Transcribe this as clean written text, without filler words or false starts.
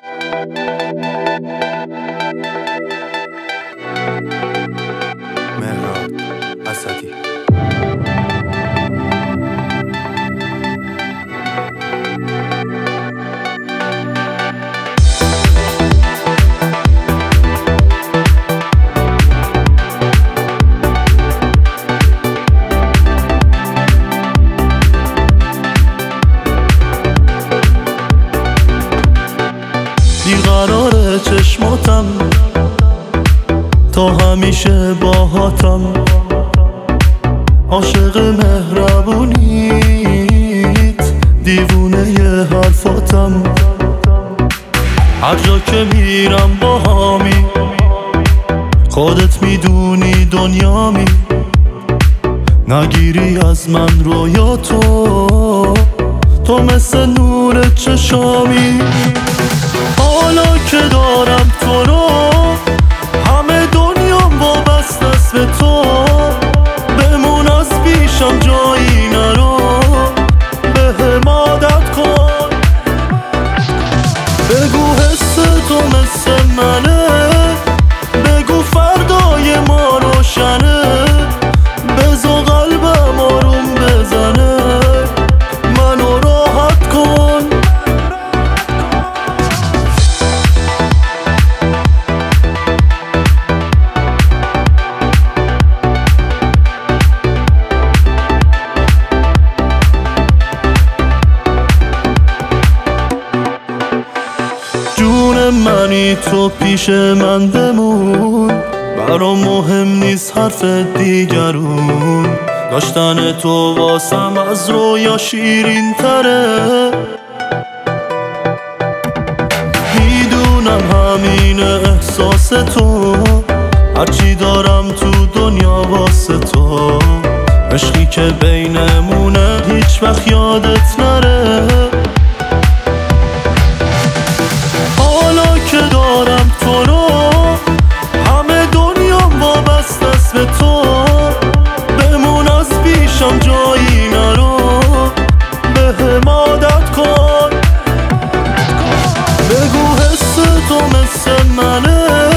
مهراد اسدی. بیقرار چشماتم تا همیشه باهاتم، عاشق مهربونیت، دیوونه ی حرفاتم. هر جا که میرم با همی، خودت میدونی دنیامی. نگیری از من رویاتو، تو مثل نور چشامی. حالا که دارم تو رو، همه دنیام وابسته است به تو. بمون از پیشم جایی نرو، بهم عادت کن. بگو حس تو مثل منه، بگو فردای ما روشنه. بذار قلبم آروم بزنه، منو راحت کن. جون منی تو پیش من بمون، برام مهم نیست حرف دیگرون. داشتن تو واسم از رویا شیرین تره. میدونم همین احساس تو، هرچی دارم تو دنیا واسه تو. عشقی که بینمونه هیچ وقت یادت نره. حالا که دارم تو رو، همه دنیام وابسته است به تو. بمون از پیشم جایی نرو، بهم عادت کن. بگو حس تو مثل منه،